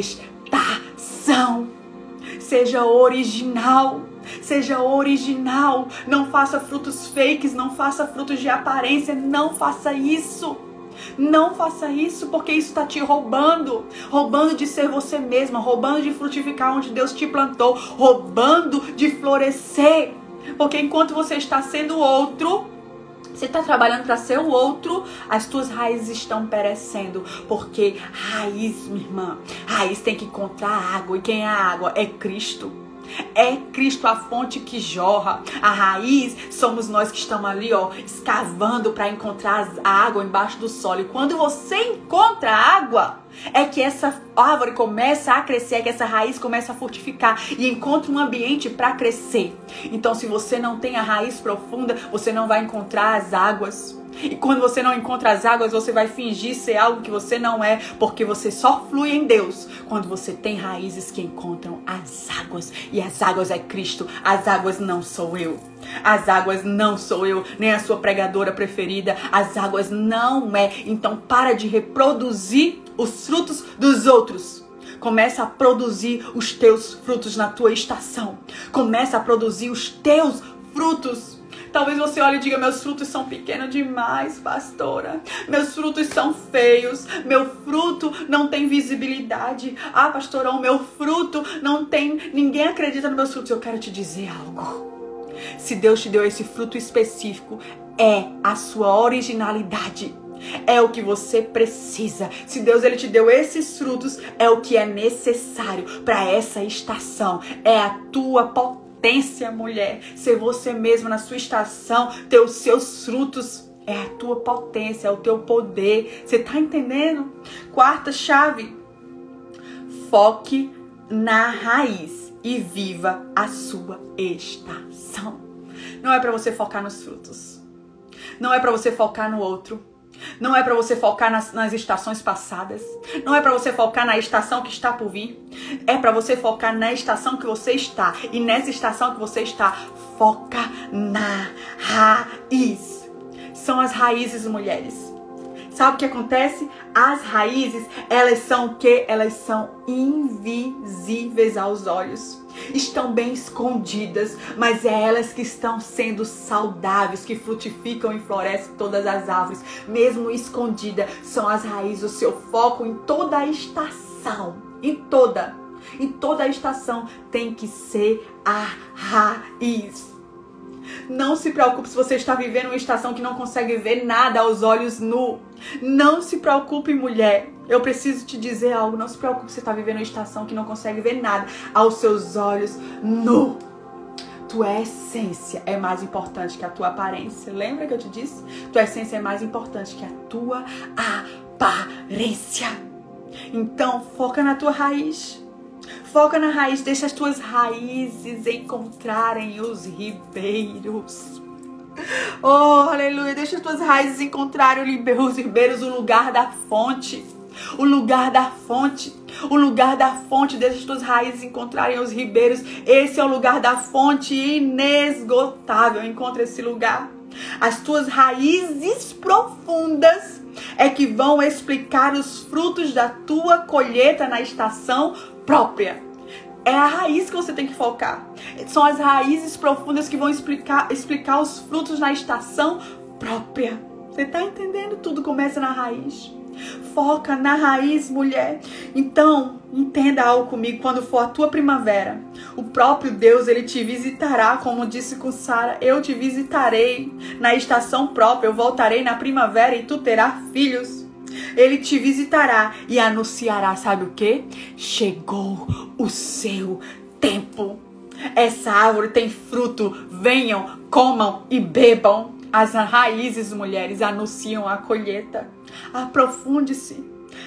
estação. Seja original. Seja original. Não faça frutos fakes. Não faça frutos de aparência. Não faça isso. Não faça isso, porque isso está te roubando. Roubando de ser você mesma. Roubando de frutificar onde Deus te plantou. Roubando de florescer. Porque enquanto você está sendo outro, você está trabalhando para ser o outro, as tuas raízes estão perecendo. Porque raiz, minha irmã, raiz tem que encontrar água. E quem é a água? É Cristo. É Cristo a fonte que jorra. A raiz somos nós que estamos ali, escavando para encontrar a água embaixo do solo. E quando você encontra a água, é que essa árvore começa a crescer, é que essa raiz começa a frutificar e encontra um ambiente para crescer. Então, se você não tem a raiz profunda, você não vai encontrar as águas. E quando você não encontra as águas, você vai fingir ser algo que você não é, porque você só flui em Deus quando você tem raízes que encontram as águas. E as águas é Cristo. As águas não sou eu. As águas não sou eu, nem a sua pregadora preferida. As águas não é. Então para de reproduzir os frutos dos outros. Começa a produzir os teus frutos na tua estação. Começa a produzir os teus frutos. Talvez você olhe e diga, meus frutos são pequenos demais, pastora. Meus frutos são feios. Meu fruto não tem visibilidade. Ah, pastora, o meu fruto não tem... Ninguém acredita nos meus frutos. Eu quero te dizer algo. Se Deus te deu esse fruto específico, é a sua originalidade. É o que você precisa. Se Deus ele te deu esses frutos, é o que é necessário para essa estação. É a tua potência, mulher. Ser você mesma na sua estação, ter os seus frutos. É a tua potência, é o teu poder. Você tá entendendo? Quarta chave. Foque na raiz e viva a sua estação. Não é para você focar nos frutos. Não é para você focar no outro. Não é para você focar nas estações passadas. Não é para você focar na estação que está por vir. É para você focar na estação que você está. E nessa estação que você está, foca na raiz. São as raízes, mulheres. Sabe o que acontece? As raízes, elas são o quê? Elas são invisíveis aos olhos. Estão bem escondidas, mas é elas que estão sendo saudáveis, que frutificam e florescem todas as árvores. Mesmo escondida, são as raízes, o seu foco em toda a estação. Em toda a estação tem que ser a raiz. Não se preocupe se você está vivendo uma estação que não consegue ver nada aos olhos nus. Não se preocupe, mulher. Eu preciso te dizer algo. Não se preocupe se você está vivendo uma estação que não consegue ver nada aos seus olhos nus. Tua essência é mais importante que a tua aparência. Lembra que eu te disse? Tua essência é mais importante que a tua aparência. Então, foca na tua raiz. Foca na raiz, deixa as tuas raízes encontrarem os ribeiros. Oh, aleluia, deixa as tuas raízes encontrarem os ribeiros, o lugar da fonte. O lugar da fonte. O lugar da fonte, deixa as tuas raízes encontrarem os ribeiros. Esse é o lugar da fonte inesgotável. Encontra esse lugar. As tuas raízes profundas é que vão explicar os frutos da tua colheita na estação própria. É a raiz que você tem que focar. São as raízes profundas que vão explicar os frutos na estação própria. Você está entendendo? Tudo começa na raiz. Foca na raiz, mulher. Então, entenda algo comigo. Quando for a tua primavera, o próprio Deus, ele te visitará, como disse com Sara. Eu te visitarei na estação própria. Eu voltarei na primavera e tu terás filhos. Ele te visitará e anunciará, sabe o que? Chegou o seu tempo. Essa árvore tem fruto. Venham, comam e bebam. As raízes, mulheres, anunciam a colheita. Aprofunde-se.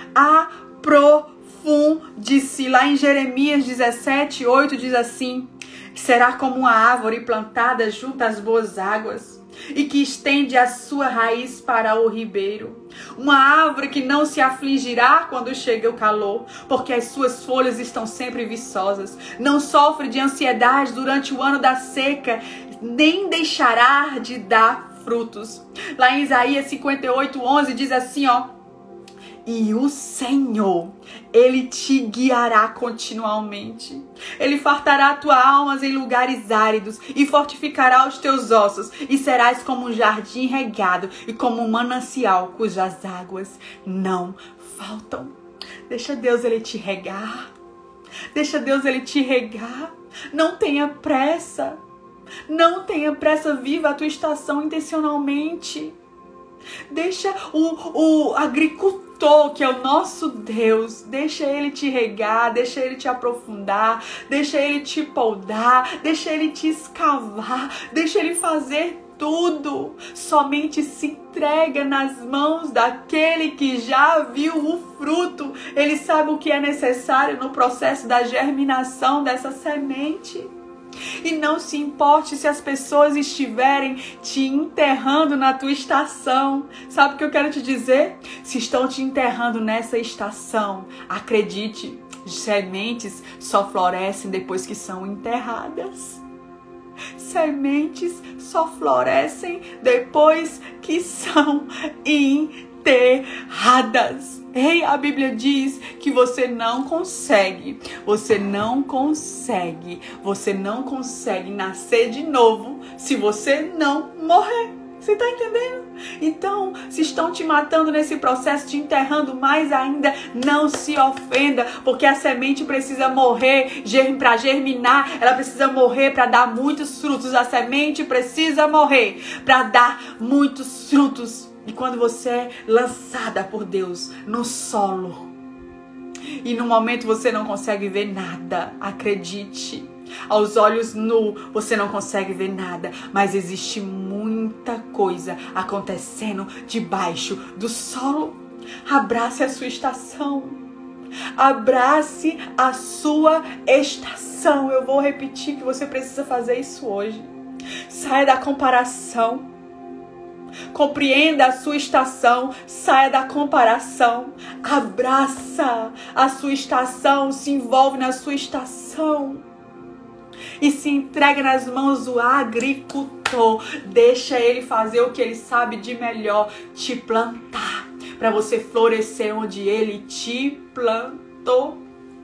Aprofunde-se. Lá em Jeremias 17:8 diz assim: será como uma árvore plantada junto às boas águas e que estende a sua raiz para o ribeiro. Uma árvore que não se afligirá quando chega o calor, porque as suas folhas estão sempre viçosas. Não sofre de ansiedade durante o ano da seca, nem deixará de dar frutos. Lá em Isaías 58:11 diz assim, e o Senhor, ele te guiará continuamente. Ele fartará tua alma em lugares áridos e fortificará os teus ossos. E serás como um jardim regado e como um manancial cujas águas não faltam. Deixa Deus ele te regar. Deixa Deus ele te regar. Não tenha pressa. Não tenha pressa. Viva a tua estação intencionalmente. Deixa o agricultor, que é o nosso Deus, deixa ele te regar, deixa ele te aprofundar, deixa ele te podar, deixa ele te escavar, deixa ele fazer tudo. Somente se entrega nas mãos daquele que já viu o fruto. Ele sabe o que é necessário no processo da germinação dessa semente. E não se importe se as pessoas estiverem te enterrando na tua estação. Sabe o que eu quero te dizer? Se estão te enterrando nessa estação, acredite, sementes só florescem depois que são enterradas. Sementes só florescem depois que são enterradas. Ei, a Bíblia diz que você não consegue nascer de novo se você não morrer. Você está entendendo? Então, se estão te matando nesse processo, te enterrando mais ainda, não se ofenda, porque a semente precisa morrer para germinar, ela precisa morrer para dar muitos frutos. A semente precisa morrer para dar muitos frutos. E quando você é lançada por Deus no solo, e no momento você não consegue ver nada, acredite, aos olhos nus você não consegue ver nada, mas existe muita coisa acontecendo debaixo do solo. Abrace a sua estação. Abrace a sua estação. Eu vou repetir que você precisa fazer isso hoje. Saia da comparação. Compreenda a sua estação, saia da comparação, abraça a sua estação, se envolve na sua estação e se entrega nas mãos do agricultor. Deixa ele fazer o que ele sabe de melhor, te plantar, para você florescer onde ele te plantou.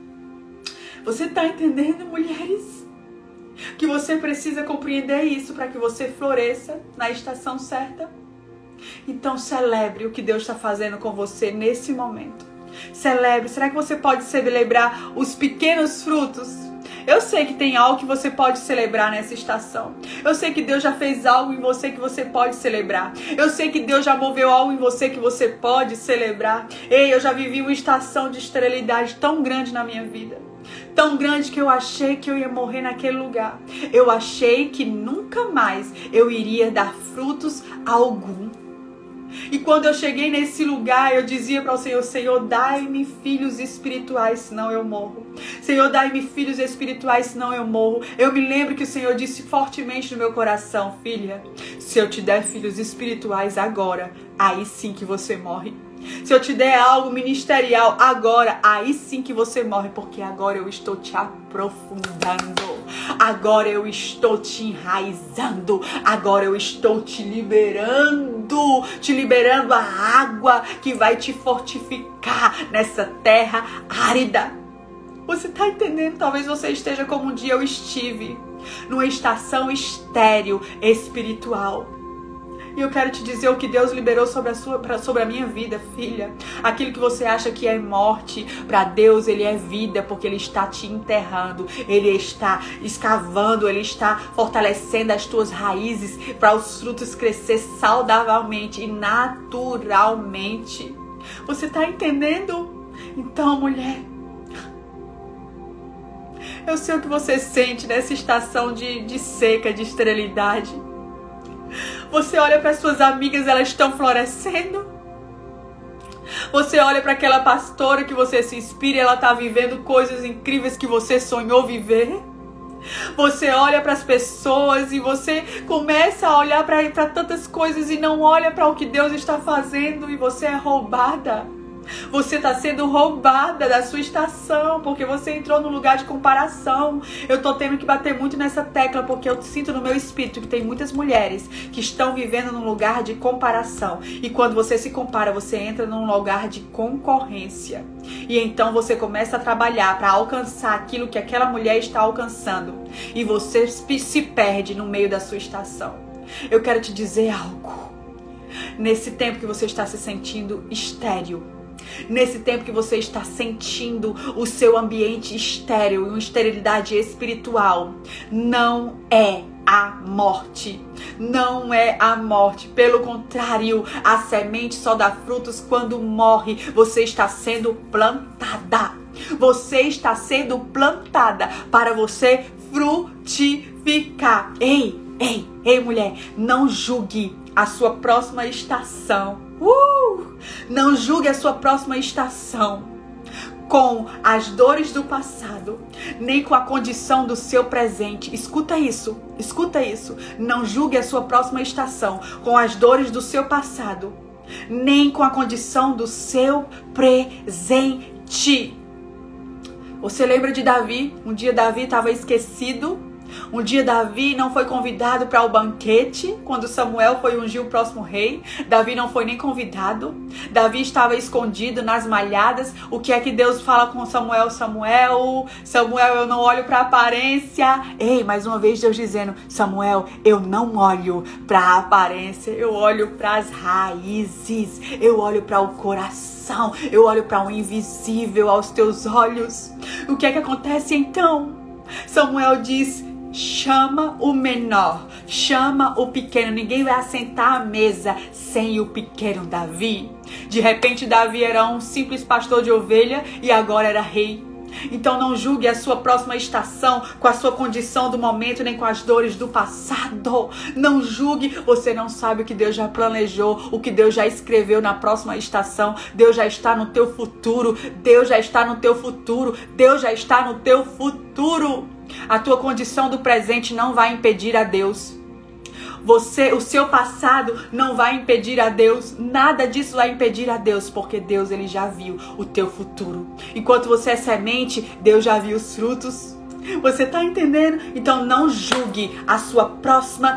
Você está entendendo, mulheres? Que você precisa compreender isso para que você floresça na estação certa. Então celebre o que Deus está fazendo com você nesse momento. Celebre. Será que você pode celebrar os pequenos frutos? Eu sei que tem algo que você pode celebrar nessa estação. Eu sei que Deus já fez algo em você que você pode celebrar. Eu sei que Deus já moveu algo em você que você pode celebrar. Ei, eu já vivi uma estação de esterilidade tão grande na minha vida. Tão grande que eu achei que eu ia morrer naquele lugar. Eu achei que nunca mais eu iria dar frutos algum. E quando eu cheguei nesse lugar, eu dizia para o Senhor: Senhor, dai-me filhos espirituais, senão eu morro. Senhor, dai-me filhos espirituais, senão eu morro. Eu me lembro que o Senhor disse fortemente no meu coração: filha, se eu te der filhos espirituais agora, aí sim que você morre. Se eu te der algo ministerial agora, aí sim que você morre, porque agora eu estou te aprofundando, agora eu estou te enraizando, agora eu estou te liberando a água que vai te fortificar nessa terra árida. Você está entendendo? Talvez você esteja como um dia eu estive, numa estação estéril espiritual. E eu quero te dizer o que Deus liberou sobre a minha vida, filha. Aquilo que você acha que é morte, para Deus ele é vida, porque ele está te enterrando, ele está escavando, ele está fortalecendo as tuas raízes para os frutos crescer saudavelmente e naturalmente. Você está entendendo? Então, mulher, eu sei o que você sente nessa estação de seca, de esterilidade. Você olha para as suas amigas, elas estão florescendo. Você olha para aquela pastora que você se inspira e ela está vivendo coisas incríveis que você sonhou viver. Você olha para as pessoas e você começa a olhar para tantas coisas e não olha para o que Deus está fazendo e você é roubada. Você está sendo roubada da sua estação, porque você entrou num lugar de comparação. Eu estou tendo que bater muito nessa tecla, porque eu sinto no meu espírito que tem muitas mulheres que estão vivendo num lugar de comparação. E quando você se compara, você entra num lugar de concorrência. E então você começa a trabalhar para alcançar aquilo que aquela mulher está alcançando. E você se perde no meio da sua estação. Eu quero te dizer algo. Nesse tempo que você está se sentindo estéril, nesse tempo que você está sentindo o seu ambiente estéril, uma esterilidade espiritual, não é a morte. Não é a morte. Pelo contrário, a semente só dá frutos quando morre. Você está sendo plantada. Você está sendo plantada para você frutificar. Ei, mulher, não julgue a sua próxima estação. Não julgue a sua próxima estação com as dores do passado, nem com a condição do seu presente. Escuta isso. Não julgue a sua próxima estação com as dores do seu passado, nem com a condição do seu presente. Você lembra de Davi? Um dia Davi estava esquecido. Um dia Davi não foi convidado para o banquete, quando Samuel foi ungir o próximo rei. Davi não foi nem convidado. Davi estava escondido nas malhadas. O que é que Deus fala com Samuel? Samuel, eu não olho para a aparência. Ei, mais uma vez Deus dizendo: Samuel, eu não olho para a aparência, eu olho para as raízes, eu olho para o coração, eu olho para o invisível aos teus olhos. O que é que acontece então? Samuel diz: chama o menor, chama o pequeno. Ninguém vai assentar à mesa sem o pequeno Davi. De repente Davi era um simples pastor de ovelha e agora era rei. Então não julgue a sua próxima estação com a sua condição do momento, nem com as dores do passado. Não julgue, você não sabe o que Deus já planejou, o que Deus já escreveu na próxima estação. Deus já está no teu futuro, Deus já está no teu futuro, Deus já está no teu futuro. A tua condição do presente não vai impedir a Deus. o seu passado não vai impedir a Deus, nada disso vai impedir a Deus, porque Deus, ele já viu o teu futuro. Enquanto você é semente, Deus já viu os frutos. Você tá entendendo? Então não julgue a sua próxima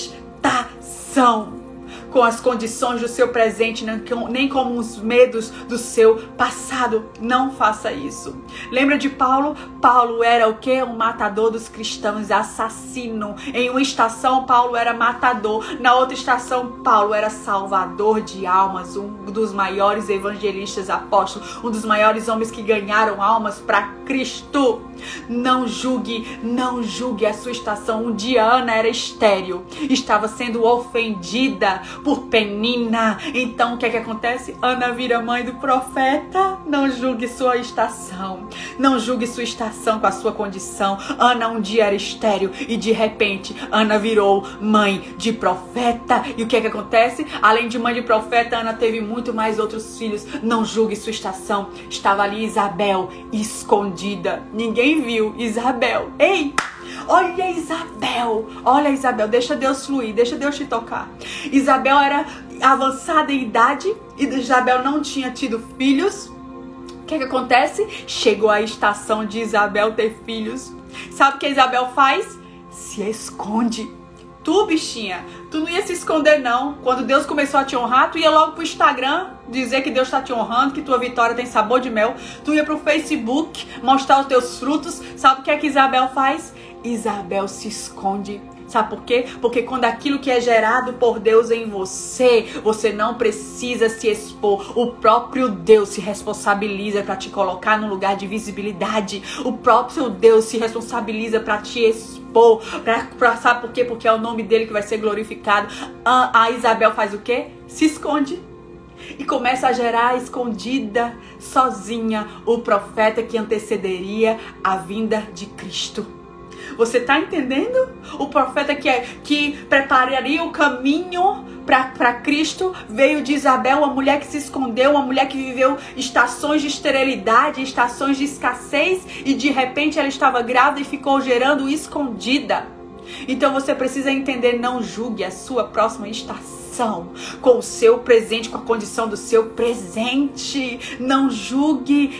estação com as condições do seu presente, nem com os medos do seu passado. Não faça isso. Lembra de Paulo? Paulo era o quê? Um matador dos cristãos, assassino. Em uma estação, Paulo era matador. Na outra estação, Paulo era salvador de almas, um dos maiores evangelistas apóstolos, um dos maiores homens que ganharam almas para Cristo. Não julgue a sua estação. Um dia Ana era estéril, estava sendo ofendida por Penina. Então o que é que acontece? Ana vira mãe do profeta. Não julgue sua estação. Não julgue sua estação com a sua condição. Ana um dia era estéril e de repente Ana virou mãe de profeta. E o que é que acontece? Além de mãe de profeta, Ana teve muito mais outros filhos. Não julgue sua estação. Estava ali Isabel escondida. Ninguém viu Isabel. Ei! Olha Isabel, deixa Deus fluir, deixa Deus te tocar. Isabel era avançada em idade e Isabel não tinha tido filhos. O que acontece? Chegou a estação de Isabel ter filhos. Sabe o que Isabel faz? Se esconde. Tu, bichinha, tu não ia se esconder não. Quando Deus começou a te honrar, tu ia logo pro Instagram dizer que Deus está te honrando, que tua vitória tem sabor de mel. Tu ia pro Facebook mostrar os teus frutos. Sabe o que é que Isabel faz? Isabel se esconde. Sabe por quê? Porque quando aquilo que é gerado por Deus em você, você não precisa se expor. O próprio Deus se responsabiliza para te colocar num lugar de visibilidade. O próprio Deus se responsabiliza para te expor. Sabe por quê? Porque é o nome dele que vai ser glorificado. A Isabel faz o quê? Se esconde. E começa a gerar escondida, sozinha, o profeta que antecederia a vinda de Cristo. Você tá entendendo? O profeta que prepararia o caminho para Cristo veio de Isabel, uma mulher que se escondeu, uma mulher que viveu estações de esterilidade, estações de escassez, e de repente ela estava grávida e ficou gerando escondida. Então você precisa entender, não julgue a sua próxima estação com o seu presente, com a condição do seu presente. Não julgue.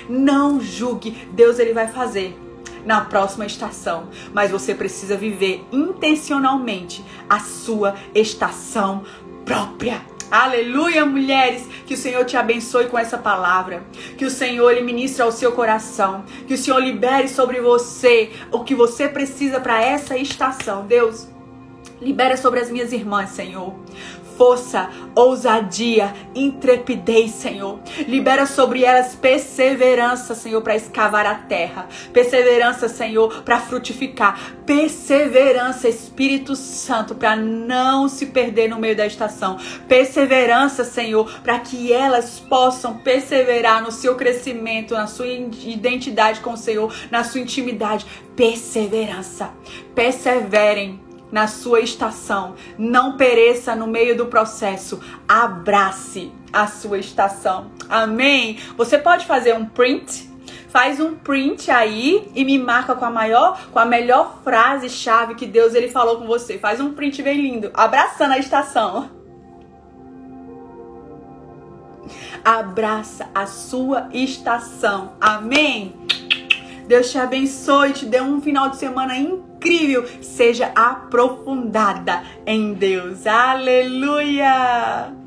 Deus, ele vai fazer na próxima estação, mas você precisa viver intencionalmente a sua estação própria. Aleluia, mulheres, que o Senhor te abençoe com essa palavra, que o Senhor ele ministre ao seu coração, que o Senhor libere sobre você o que você precisa para essa estação. Deus, libera sobre as minhas irmãs, Senhor, força, ousadia, intrepidez, Senhor. Libera sobre elas perseverança, Senhor, para escavar a terra. Perseverança, Senhor, para frutificar. Perseverança, Espírito Santo, para não se perder no meio da estação. Perseverança, Senhor, para que elas possam perseverar no seu crescimento, na sua identidade com o Senhor, na sua intimidade. Perseverança. Perseverem na sua estação, não pereça no meio do processo, abrace a sua estação, amém? Você pode fazer um print, faz um print aí e me marca com a melhor frase-chave que Deus ele falou com você, faz um print bem lindo, abraçando a estação. Abraça a sua estação, amém? Deus te abençoe, te dê um final de semana incrível. Seja aprofundada em Deus. Aleluia!